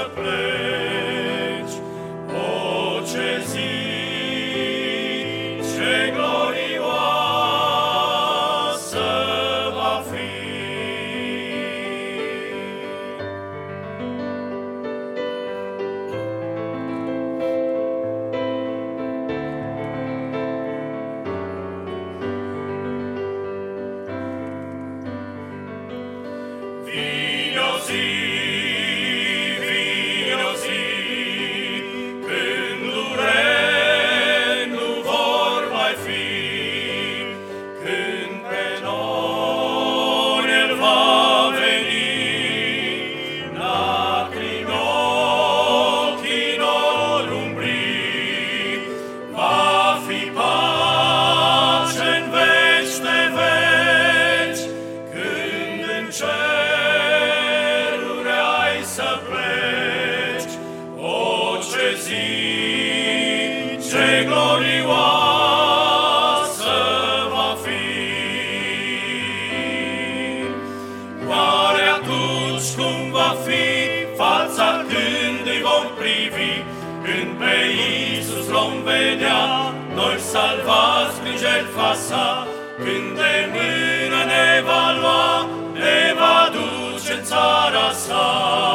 să pleci. O, ce zi, ce glorioasă va fi! Vino zi, când dureri nu vor mai fi, când pe noi El va veni, lacrimi ochii n-or umbri, va fi pace-n veci de veci, când în ceruri ai să pleci. O, ce zi, ce glorioasă va fi! Oare atunci cum va fi fața când îi vom privi, când pe Iisus l-om vedea, noi salvați prin jertfa sa, când de mână ne va lua, ne va duce în țara sa.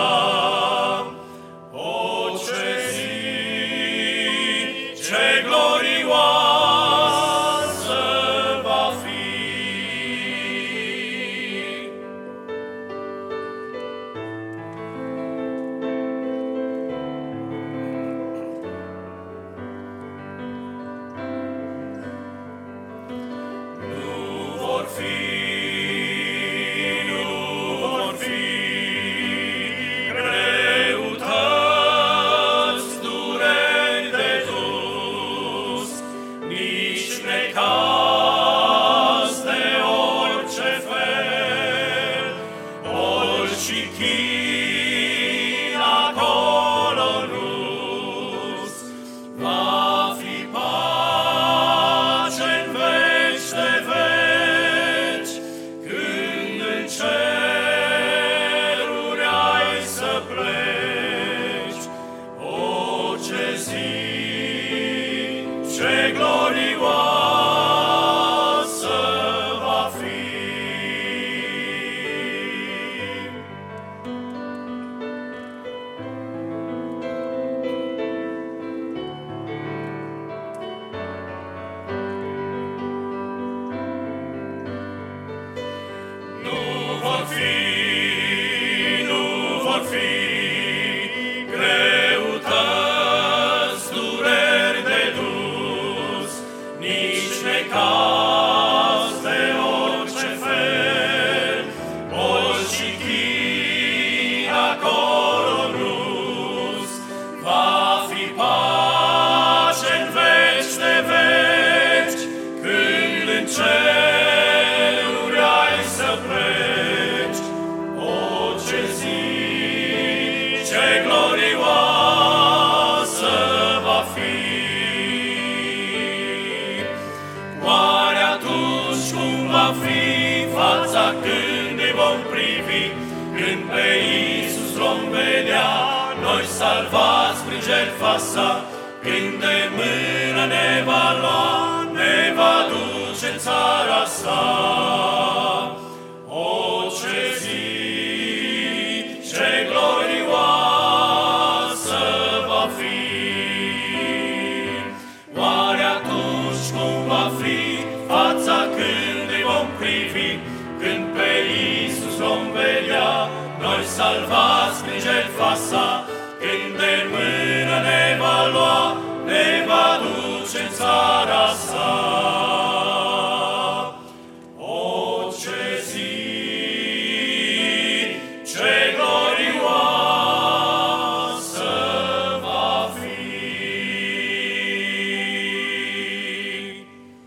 O, ce zi, ce glorioasă va fi! Nu vor fi greutăți, dureri de dus, nici necaz de orice fel, boli și chin acolo nu-s. Va fi pace-n veci de veci, când în ceruri ai să pleci. O, ce zi, ce glorioasă va fi! Nu vor fi greutăți, dureri de dus, nici necaz de orice fel, boli și chin acolo nu-s. Va fi pace-n veci de veci, când în ceruri ai să pleci. O, ce zi, ce glorioasă va fi! Oare atunci cum va fi fața când îi vom privi, când pe Iisus l-om vedea, noi salvați prin jertfa sa, când de mână ne va lua, ne va duce în țara sa. O, ce zi, ce glorioasă va fi! Oare atunci cum va fi fața când îi vom privi, când pe Iisus l-om vedea, noi salvați prin jertfa sa, când de mână ne va lua, ne va duce în țara sa.